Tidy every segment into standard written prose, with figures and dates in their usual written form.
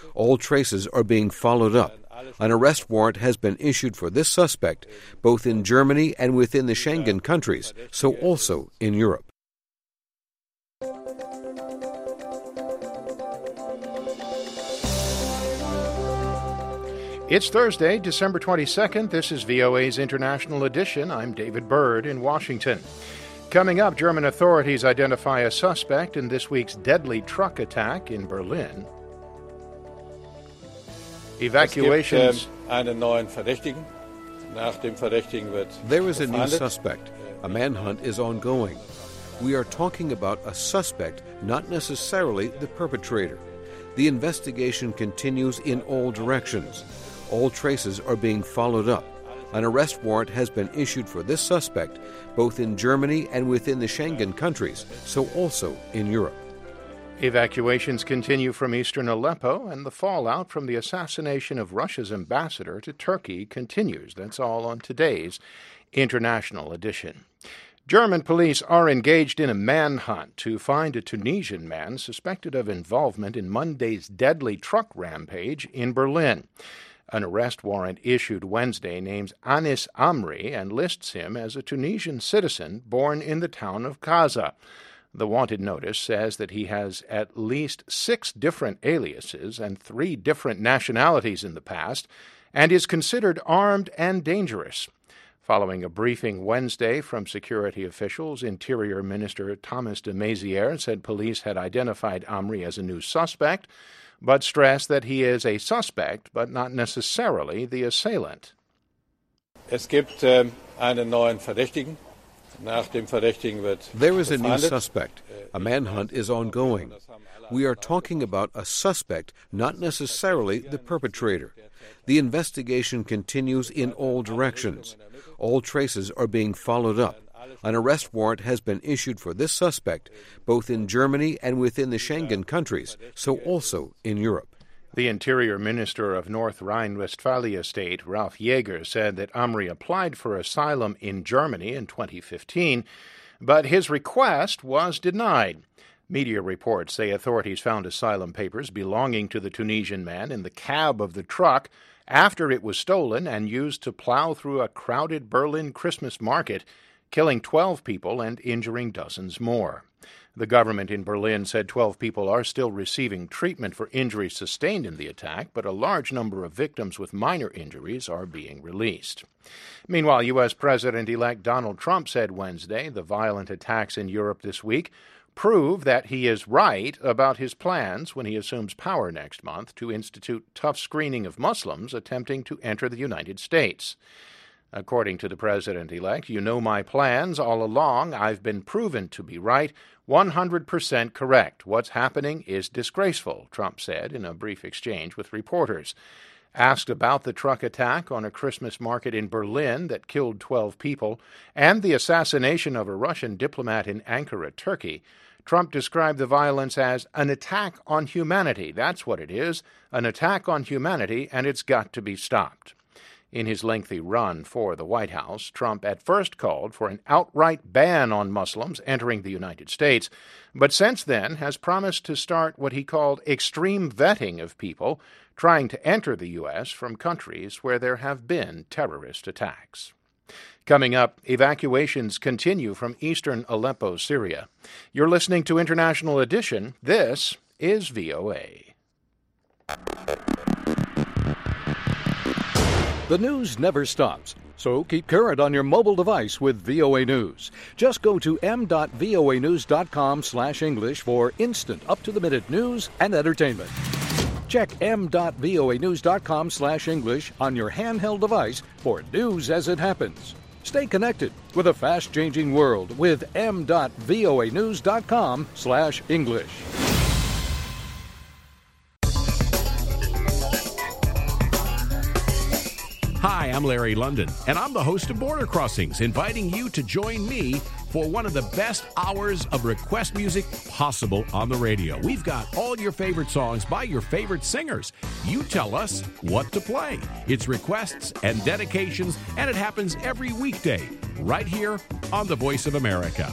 All traces are being followed up. An arrest warrant has been issued for this suspect, both in Germany and within the Schengen countries, so also in Europe. It's Thursday, December 22nd. This is VOA's International Edition. I'm David Byrd in Washington. Coming up, German authorities identify a suspect in this week's deadly truck attack in Berlin. Evacuations. There is a new suspect. A manhunt is ongoing. We are talking about a suspect, not necessarily the perpetrator. The investigation continues in all directions. All traces are being followed up. An arrest warrant has been issued for this suspect, both in Germany and within the Schengen countries, so also in Europe. Evacuations continue from eastern Aleppo, and the fallout from the assassination of Russia's ambassador to Turkey continues. That's all on today's International Edition. German police are engaged in a manhunt to find a Tunisian man suspected of involvement in Monday's deadly truck rampage in Berlin. An arrest warrant issued Wednesday names Anis Amri and lists him as a Tunisian citizen born in the town of Kaza. The wanted notice says that he has at least 6 different aliases and 3 different nationalities in the past and is considered armed and dangerous. Following a briefing Wednesday from security officials, Interior Minister Thomas de Maizière said police had identified Amri as a new suspect, but stressed that he is a suspect, but not necessarily the assailant. Es gibt einen neuen Verdächtigen. There is a new suspect. A manhunt is ongoing. We are talking about a suspect, not necessarily the perpetrator. The investigation continues in all directions. All traces are being followed up. An arrest warrant has been issued for this suspect, both in Germany and within the Schengen countries, so also in Europe. The Interior Minister of North Rhine-Westphalia state, Ralf Jäger, said that Amri applied for asylum in Germany in 2015, but his request was denied. Media reports say authorities found asylum papers belonging to the Tunisian man in the cab of the truck after it was stolen and used to plow through a crowded Berlin Christmas market, killing 12 people and injuring dozens more. The government in Berlin said 12 people are still receiving treatment for injuries sustained in the attack, but a large number of victims with minor injuries are being released. Meanwhile, U.S. President-elect Donald Trump said Wednesday the violent attacks in Europe this week prove that he is right about his plans when he assumes power next month to institute tough screening of Muslims attempting to enter the United States. According to the president-elect, "You know my plans all along. I've been proven to be right, 100% correct. What's happening is disgraceful," Trump said in a brief exchange with reporters. Asked about the truck attack on a Christmas market in Berlin that killed 12 people and the assassination of a Russian diplomat in Ankara, Turkey, Trump described the violence as an attack on humanity. That's what it is, an attack on humanity, and it's got to be stopped. In his lengthy run for the White House, Trump at first called for an outright ban on Muslims entering the United States, but since then has promised to start what he called extreme vetting of people trying to enter the U.S. from countries where there have been terrorist attacks. Coming up, evacuations continue from eastern Aleppo, Syria. You're listening to International Edition. This is VOA. The news never stops, so keep current on your mobile device with VOA News. Just go to m.voanews.com/English for instant, up-to-the-minute news and entertainment. Check m.voanews.com/English on your handheld device for news as it happens. Stay connected with a fast-changing world with m.voanews.com/English. Hi, I'm Larry London, and I'm the host of Border Crossings, inviting you to join me for one of the best hours of request music possible on the radio. We've got all your favorite songs by your favorite singers. You tell us what to play. It's requests and dedications, and it happens every weekday, right here on The Voice of America.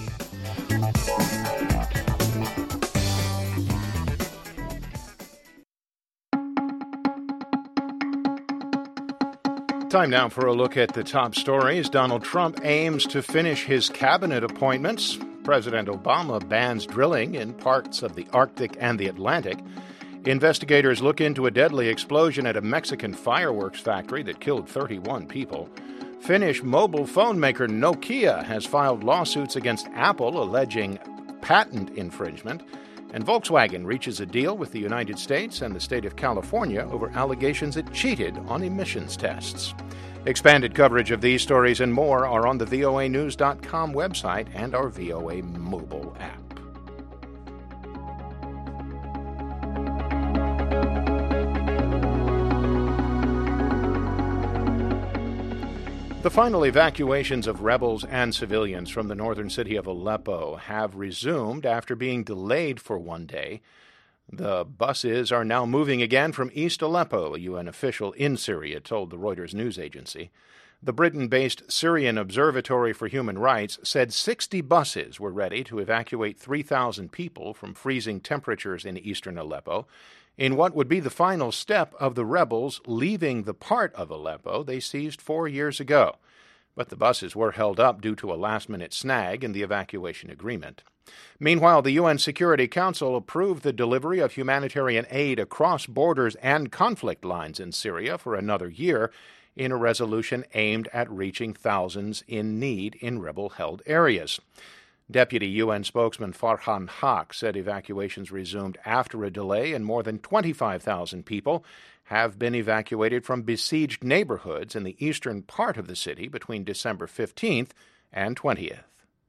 Time now for a look at the top stories. Donald Trump aims to finish his cabinet appointments. President Obama bans drilling in parts of the Arctic and the Atlantic. Investigators look into a deadly explosion at a Mexican fireworks factory that killed 31 people. Finnish mobile phone maker Nokia has filed lawsuits against Apple alleging patent infringement. And Volkswagen reaches a deal with the United States and the state of California over allegations it cheated on emissions tests. Expanded coverage of these stories and more are on the voanews.com website and our VOA mobile app. The final evacuations of rebels and civilians from the northern city of Aleppo have resumed after being delayed for one day. The buses are now moving again from East Aleppo, a UN official in Syria told the Reuters news agency. The Britain-based Syrian Observatory for Human Rights said 60 buses were ready to evacuate 3,000 people from freezing temperatures in eastern Aleppo, in what would be the final step of the rebels leaving the part of Aleppo they seized 4 years ago. But the buses were held up due to a last-minute snag in the evacuation agreement. Meanwhile, the UN Security Council approved the delivery of humanitarian aid across borders and conflict lines in Syria for another year in a resolution aimed at reaching thousands in need in rebel-held areas. Deputy UN spokesman Farhan Haq said evacuations resumed after a delay and more than 25,000 people have been evacuated from besieged neighborhoods in the eastern part of the city between December 15th and 20th.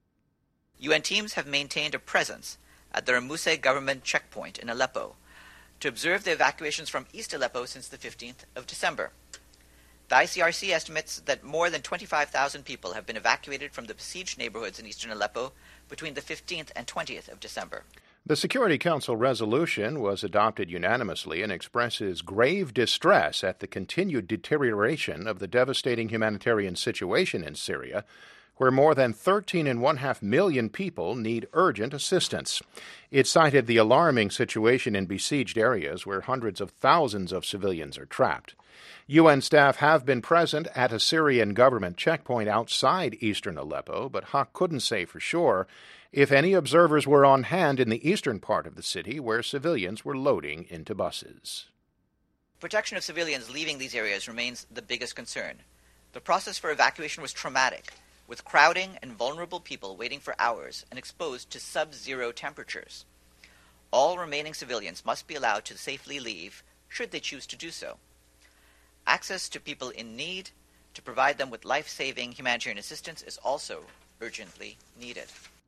UN teams have maintained a presence at the Ramuse government checkpoint in Aleppo to observe the evacuations from East Aleppo since the 15th of December. The ICRC estimates that more than 25,000 people have been evacuated from the besieged neighborhoods in eastern Aleppo between the 15th and 20th of December. The Security Council resolution was adopted unanimously and expresses grave distress at the continued deterioration of the devastating humanitarian situation in Syria, where more than 13.5 million people need urgent assistance. It cited the alarming situation in besieged areas where hundreds of thousands of civilians are trapped. UN staff have been present at a Syrian government checkpoint outside eastern Aleppo, but Haq couldn't say for sure if any observers were on hand in the eastern part of the city where civilians were loading into buses. Protection of civilians leaving these areas remains the biggest concern. The process for evacuation was traumatic, with crowding and vulnerable people waiting for hours and exposed to sub-zero temperatures. All remaining civilians must be allowed to safely leave, should they choose to do so. Access to people in need to provide them with life-saving humanitarian assistance is also urgently needed.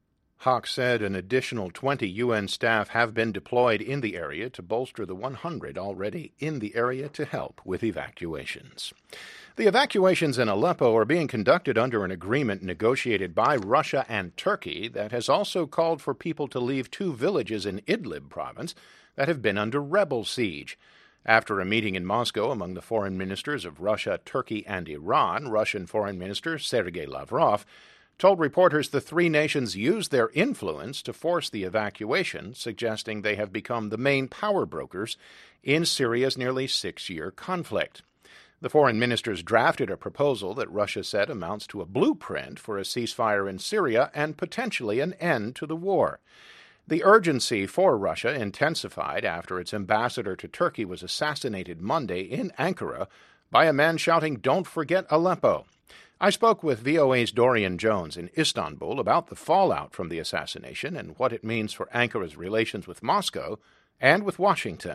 Haq said an additional 20 UN staff have been deployed in the area to bolster the 100 already in the area to help with evacuations. The evacuations in Aleppo are being conducted under an agreement negotiated by Russia and Turkey that has also called for people to leave 2 villages in Idlib province that have been under rebel siege. After a meeting in Moscow among the foreign ministers of Russia, Turkey, and Iran, Russian Foreign Minister Sergei Lavrov told reporters the 3 nations used their influence to force the evacuation, suggesting they have become the main power brokers in Syria's nearly 6-year conflict. The foreign ministers drafted a proposal that Russia said amounts to a blueprint for a ceasefire in Syria and potentially an end to the war. The urgency for Russia intensified after its ambassador to Turkey was assassinated Monday in Ankara by a man shouting, "Don't forget Aleppo." I spoke with VOA's Dorian Jones in Istanbul about the fallout from the assassination and what it means for Ankara's relations with Moscow and with Washington.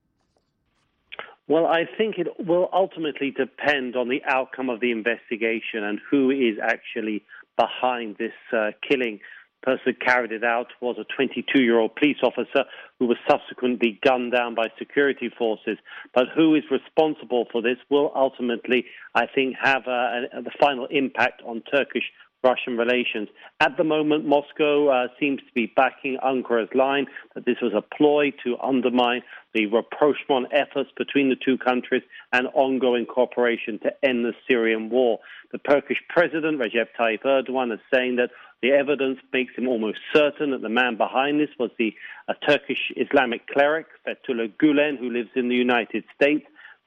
Well, I think it will ultimately depend on the outcome of the investigation and who is actually behind this killing. The person who carried it out was a 22-year-old police officer who was subsequently gunned down by security forces. But who is responsible for this will ultimately, I think, have the final impact on Turkish-Russian relations. At the moment, Moscow seems to be backing Ankara's line that this was a ploy to undermine the rapprochement efforts between the two countries and ongoing cooperation to end the Syrian war. The Turkish president, Recep Tayyip Erdogan, is saying that the evidence makes him almost certain that the man behind this was a Turkish Islamic cleric, Fethullah Gulen, who lives in the United States.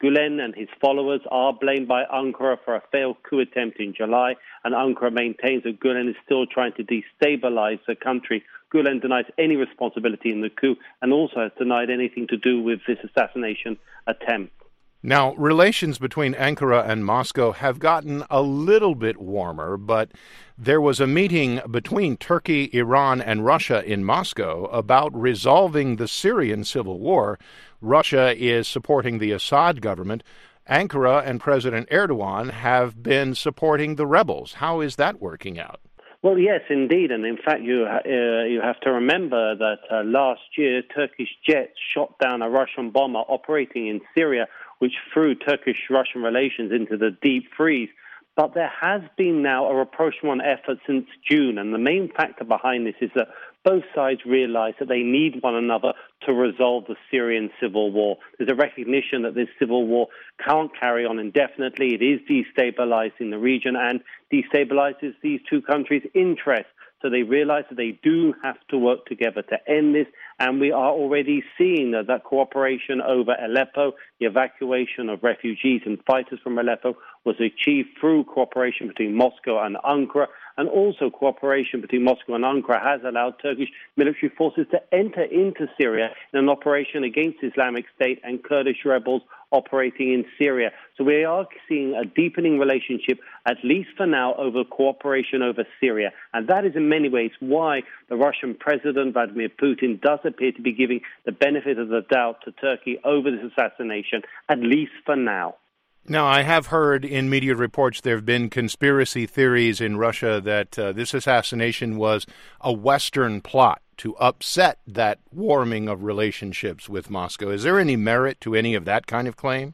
Gulen and his followers are blamed by Ankara for a failed coup attempt in July, and Ankara maintains that Gulen is still trying to destabilize the country. Gulen denies any responsibility in the coup and also has denied anything to do with this assassination attempt. Now, relations between Ankara and Moscow have gotten a little bit warmer, but there was a meeting between Turkey, Iran, and Russia in Moscow about resolving the Syrian civil war. Russia is supporting the Assad government. Ankara and President Erdogan have been supporting the rebels. How is that working out? Well, yes, indeed. And in fact, you have to remember that last year, Turkish jets shot down a Russian bomber operating in Syria, which threw Turkish-Russian relations into the deep freeze. But there has been now a rapprochement effort since June, and the main factor behind this is that both sides realize that they need one another to resolve the Syrian civil war. There's a recognition that this civil war can't carry on indefinitely. It is destabilizing the region and destabilizes these two countries' interests. So they realize that they do have to work together to end this, and we are already seeing that cooperation over Aleppo, the evacuation of refugees and fighters from Aleppo, was achieved through cooperation between Moscow and Ankara, and also cooperation between Moscow and Ankara has allowed Turkish military forces to enter into Syria in an operation against Islamic State and Kurdish rebels operating in Syria. So we are seeing a deepening relationship, at least for now, over cooperation over Syria. And that is in many ways why the Russian President, Vladimir Putin, does appear to be giving the benefit of the doubt to Turkey over this assassination, at least for now. Now, I have heard in media reports there have been conspiracy theories in Russia that this assassination was a Western plot to upset that warming of relationships with Moscow. Is there any merit to any of that kind of claim?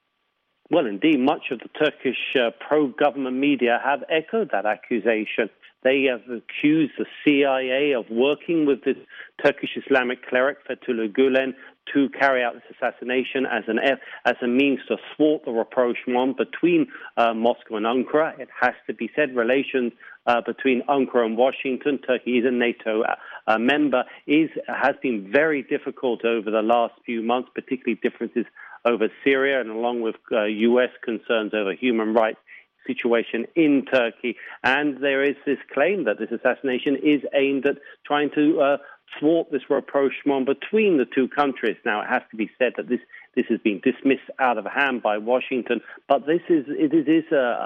Well, indeed, much of the Turkish pro-government media have echoed that accusation. They have accused the CIA of working with this Turkish Islamic cleric, Fethullah Gulen, to carry out this assassination as a means to thwart the rapprochement between Moscow and Ankara. It has to be said, relations between Ankara and Washington, Turkey is a NATO member, has been very difficult over the last few months, particularly differences over Syria and along with U.S. concerns over human rights situation in Turkey. And there is this claim that this assassination is aimed at trying to thwart this rapprochement between the two countries. Now, it has to be said that this has been dismissed out of hand by Washington, but it is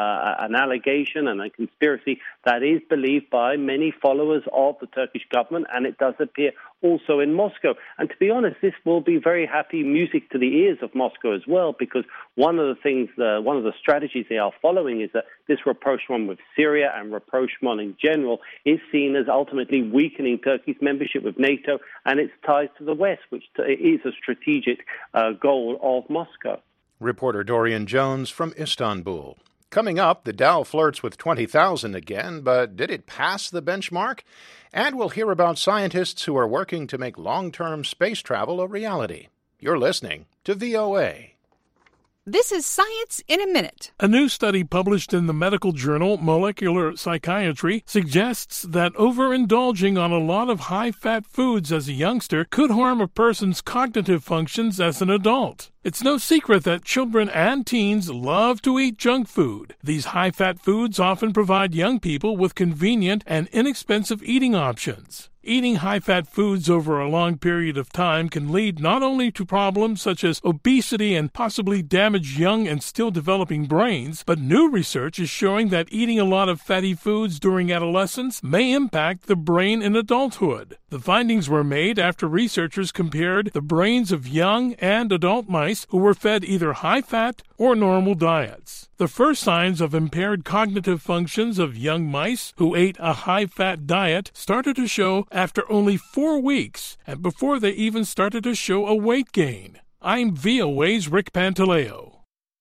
an allegation and a conspiracy that is believed by many followers of the Turkish government, and it does appear also in Moscow. And to be honest, this will be very happy music to the ears of Moscow as well, because one of the strategies they are following is that this rapprochement with Syria and rapprochement in general is seen as ultimately weakening Turkey's membership with NATO and its ties to the West, which is a strategic goal of Moscow. Reporter Dorian Jones from Istanbul. Coming up, the Dow flirts with 20,000 again, but did it pass the benchmark? And we'll hear about scientists who are working to make long-term space travel a reality. You're listening to VOA. This is Science in a Minute. A new study published in the medical journal Molecular Psychiatry suggests that overindulging on a lot of high-fat foods as a youngster could harm a person's cognitive functions as an adult. It's no secret that children and teens love to eat junk food. These high-fat foods often provide young people with convenient and inexpensive eating options. Eating high-fat foods over a long period of time can lead not only to problems such as obesity and possibly damage young and still developing brains, but new research is showing that eating a lot of fatty foods during adolescence may impact the brain in adulthood. The findings were made after researchers compared the brains of young and adult mice who were fed either high-fat or normal diets. The first signs of impaired cognitive functions of young mice who ate a high-fat diet started to show after only 4 weeks and before they even started to show a weight gain. I'm VOA's Rick Pantaleo.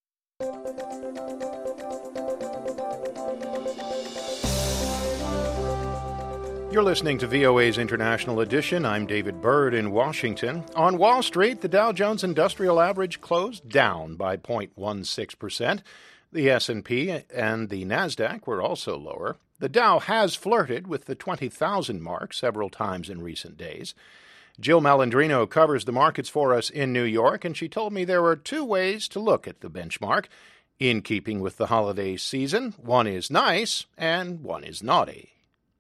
You're listening to VOA's International Edition. I'm David Byrd in Washington. On Wall Street, the Dow Jones Industrial Average closed down by 0.16%. The S&P and the NASDAQ were also lower. The Dow has flirted with the 20,000 mark several times in recent days. Jill Malandrino covers the markets for us in New York, and she told me there were two ways to look at the benchmark. In keeping with the holiday season, one is nice and one is naughty.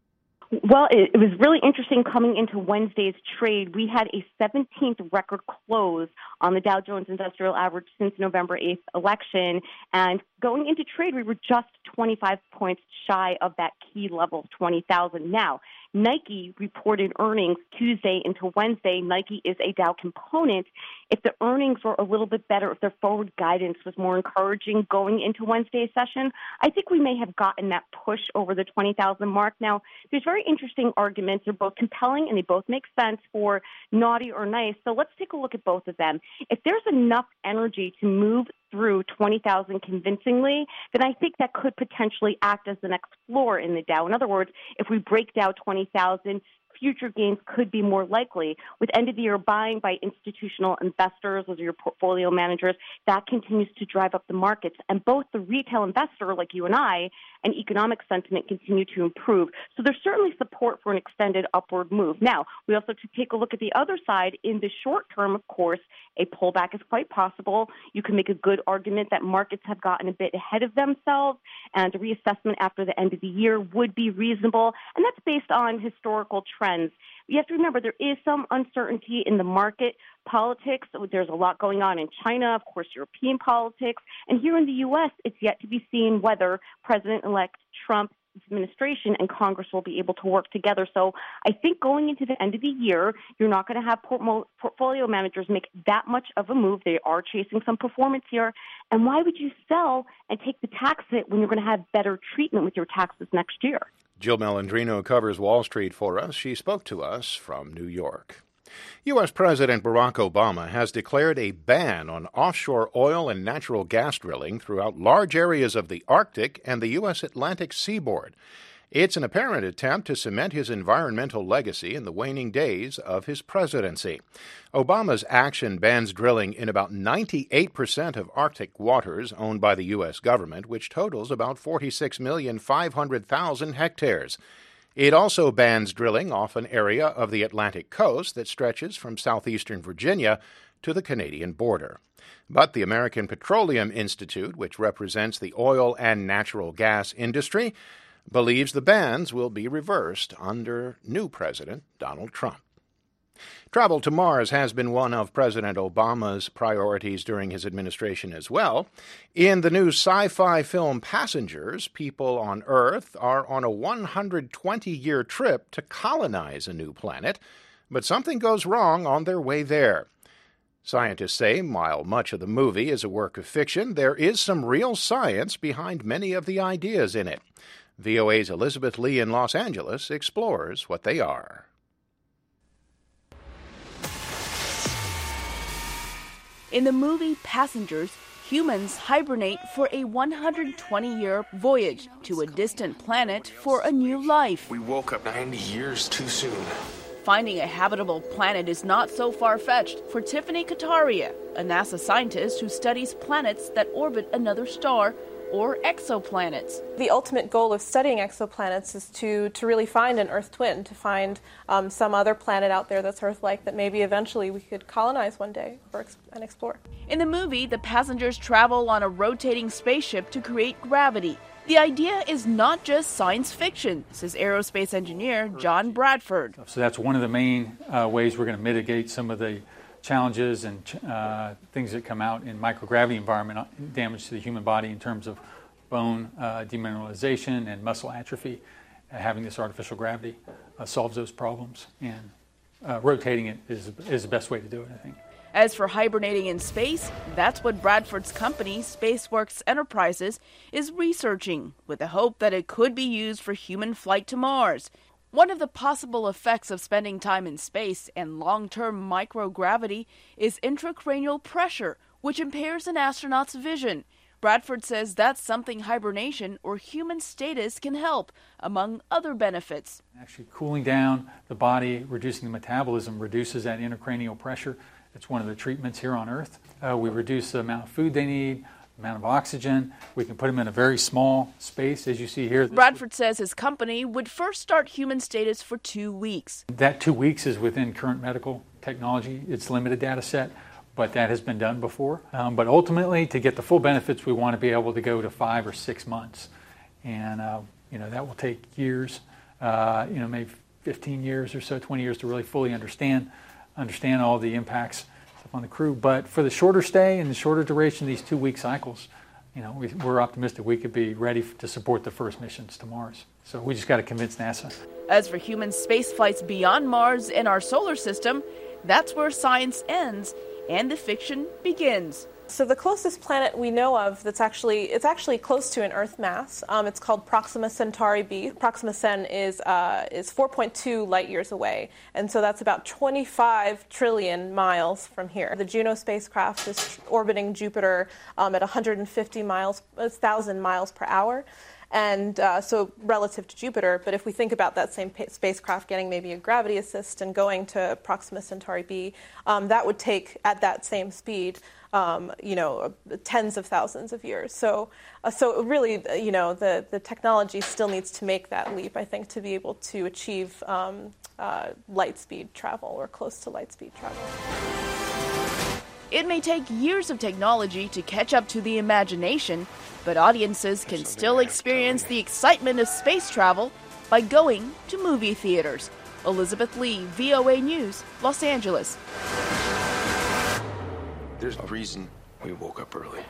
Well, it was really interesting coming into Wednesday's trade. We had a 17th record close on the Dow Jones Industrial Average since November 8th election. And going into trade, we were just 25 points shy of that key level of 20,000. Now, Nike reported earnings Tuesday into Wednesday. Nike is a Dow component. If the earnings were a little bit better, if their forward guidance was more encouraging going into Wednesday's session, I think we may have gotten that push over the 20,000 mark. Now, there's very interesting arguments. They're both compelling and they both make sense for naughty or nice. So let's take a look at both of them. If there's enough energy to move through 20,000 convincingly, then I think that could potentially act as the next floor in the Dow. In other words, if we break down 20,000, future gains could be more likely. With end-of-the-year buying by institutional investors, those are your portfolio managers, that continues to drive up the markets. And both the retail investor, like you and I, and economic sentiment continue to improve. So there's certainly support for an extended upward move. Now, we also to take a look at the other side. In the short term, of course, a pullback is quite possible. You can make a good argument that markets have gotten a bit ahead of themselves, and a reassessment after the end of the year would be reasonable. And that's based on historical trends. You have to remember there is some uncertainty in the market politics. There's a lot going on in China, of course, European politics. And here in the U.S., it's yet to be seen whether President-elect Trump's administration and Congress will be able to work together. So I think going into the end of the year, you're not going to have portfolio managers make that much of a move. They are chasing some performance here. And why would you sell and take the tax hit when you're going to have better treatment with your taxes next year? Jill Malandrino covers Wall Street for us. She spoke to us from New York. U.S. President Barack Obama has declared a ban on offshore oil and natural gas drilling throughout large areas of the Arctic and the U.S. Atlantic seaboard. It's an apparent attempt to cement his environmental legacy in the waning days of his presidency. Obama's action bans drilling in about 98% of Arctic waters owned by the U.S. government, which totals about 46,500,000 hectares. It also bans drilling off an area of the Atlantic coast that stretches from southeastern Virginia to the Canadian border. But the American Petroleum Institute, which represents the oil and natural gas industry, believes the bans will be reversed under new President Donald Trump. Travel to Mars has been one of President Obama's priorities during his administration as well. In the new sci-fi film Passengers, people on Earth are on a 120-year trip to colonize a new planet, but something goes wrong on their way there. Scientists say, while much of the movie is a work of fiction, there is some real science behind many of the ideas in it. VOA's Elizabeth Lee in Los Angeles explores what they are. In the movie Passengers, humans hibernate for a 120-year voyage to a distant planet for a new life. We woke up 90 years too soon. Finding a habitable planet is not so far-fetched for Tiffany Kataria, a NASA scientist who studies planets that orbit another star, or exoplanets. The ultimate goal of studying exoplanets is to really find an Earth twin, to find some other planet out there that's Earth-like that maybe eventually we could colonize one day and explore. In the movie, the passengers travel on a rotating spaceship to create gravity. The idea is not just science fiction, says aerospace engineer John Bradford. So that's one of the main ways we're going to mitigate some of the challenges and things that come out in microgravity environment, damage to the human body in terms of bone demineralization and muscle atrophy. Having this artificial gravity solves those problems, and rotating it is the best way to do it, I think. As for hibernating in space, that's what Bradford's company, SpaceWorks Enterprises, is researching, with the hope that it could be used for human flight to Mars. One of the possible effects of spending time in space and long-term microgravity is intracranial pressure, which impairs an astronaut's vision. Bradford says that's something hibernation or human status can help, among other benefits. Actually cooling down the body, reducing the metabolism, reduces that intracranial pressure. It's one of the treatments here on Earth. We reduce the amount of food they need, amount of oxygen. We can put them in a very small space, as you see here. Bradford says his company would first start human status for 2 weeks. That 2 weeks is within current medical technology. It's limited data set, but that has been done before. But ultimately, to get the full benefits, we want to be able to go to 5 or 6 months. And, that will take years, maybe 15 years or so, 20 years to really fully understand all the impacts on the crew. But for the shorter stay and the shorter duration, these 2-week cycles, we're optimistic we could be ready to support the first missions to Mars. So we just got to convince NASA. As for human space flights beyond Mars and our solar system, that's where science ends and the fiction begins. So the closest planet we know of it's actually close to an Earth mass. It's called Proxima Centauri b. Proxima Cen is 4.2 light years away, and so that's about 25 trillion miles from here. The Juno spacecraft is orbiting Jupiter at 1,000 miles per hour. And so relative to Jupiter, but if we think about that same spacecraft getting maybe a gravity assist and going to Proxima Centauri b, that would take, at that same speed, tens of thousands of years. So really, the technology still needs to make that leap, I think, to be able to achieve light speed travel or close to light speed travel. It may take years of technology to catch up to the imagination, but audiences can still experience the excitement of space travel by going to movie theaters. Elizabeth Lee, VOA News, Los Angeles. There's a reason we woke up early.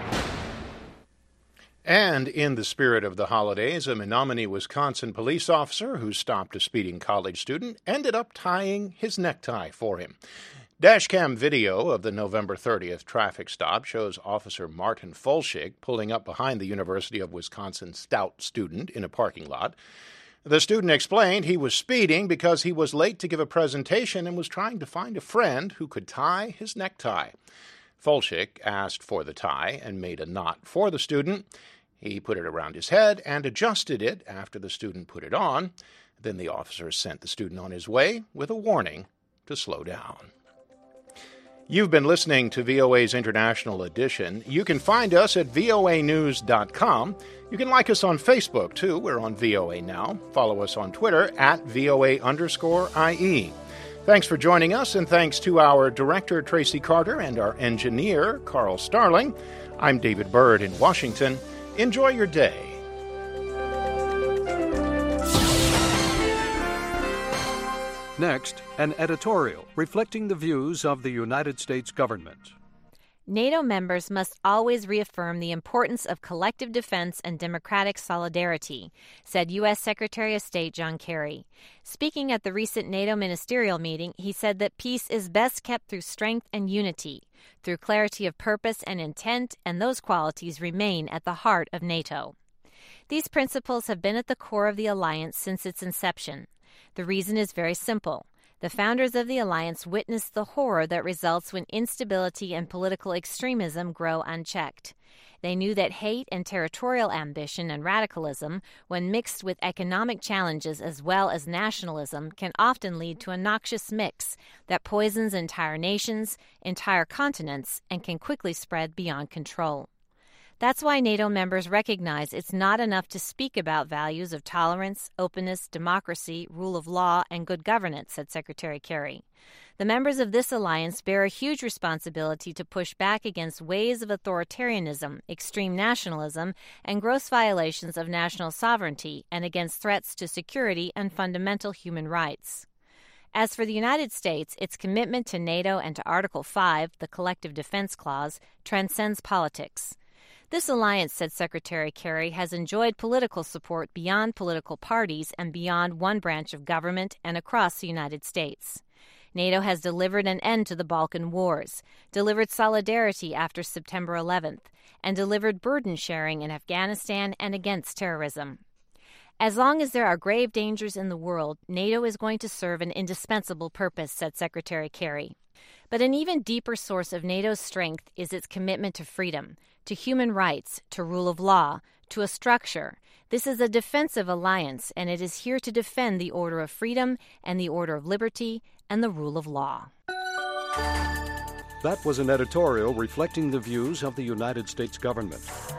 And in the spirit of the holidays, a Menominee, Wisconsin police officer who stopped a speeding college student ended up tying his necktie for him. Dashcam video of the November 30th traffic stop shows Officer Martin Fulschick pulling up behind the University of Wisconsin Stout student in a parking lot. The student explained he was speeding because he was late to give a presentation and was trying to find a friend who could tie his necktie. Fulschick asked for the tie and made a knot for the student. He put it around his head and adjusted it after the student put it on. Then the officer sent the student on his way with a warning to slow down. You've been listening to VOA's International Edition. You can find us at voanews.com. You can like us on Facebook, too. We're on VOA Now. Follow us on Twitter at VOA_IE. Thanks for joining us, and thanks to our director, Tracy Carter, and our engineer, Carl Starling. I'm David Byrd in Washington. Enjoy your day. Next, an editorial reflecting the views of the United States government. NATO members must always reaffirm the importance of collective defense and democratic solidarity, said U.S. Secretary of State John Kerry. Speaking at the recent NATO ministerial meeting, he said that peace is best kept through strength and unity, through clarity of purpose and intent, and those qualities remain at the heart of NATO. These principles have been at the core of the alliance since its inception. The reason is very simple. The founders of the alliance witnessed the horror that results when instability and political extremism grow unchecked. They knew that hate and territorial ambition and radicalism, when mixed with economic challenges as well as nationalism, can often lead to a noxious mix that poisons entire nations, entire continents, and can quickly spread beyond control. That's why NATO members recognize it's not enough to speak about values of tolerance, openness, democracy, rule of law, and good governance, said Secretary Kerry. The members of this alliance bear a huge responsibility to push back against waves of authoritarianism, extreme nationalism, and gross violations of national sovereignty, and against threats to security and fundamental human rights. As for the United States, its commitment to NATO and to Article 5, the Collective Defense Clause, transcends politics. This alliance, said Secretary Kerry, has enjoyed political support beyond political parties and beyond one branch of government and across the United States. NATO has delivered an end to the Balkan Wars, delivered solidarity after September 11th, and delivered burden sharing in Afghanistan and against terrorism. As long as there are grave dangers in the world, NATO is going to serve an indispensable purpose, said Secretary Kerry. But an even deeper source of NATO's strength is its commitment to freedom, to human rights, to rule of law, to a structure. This is a defensive alliance, and it is here to defend the order of freedom and the order of liberty and the rule of law. That was an editorial reflecting the views of the United States government.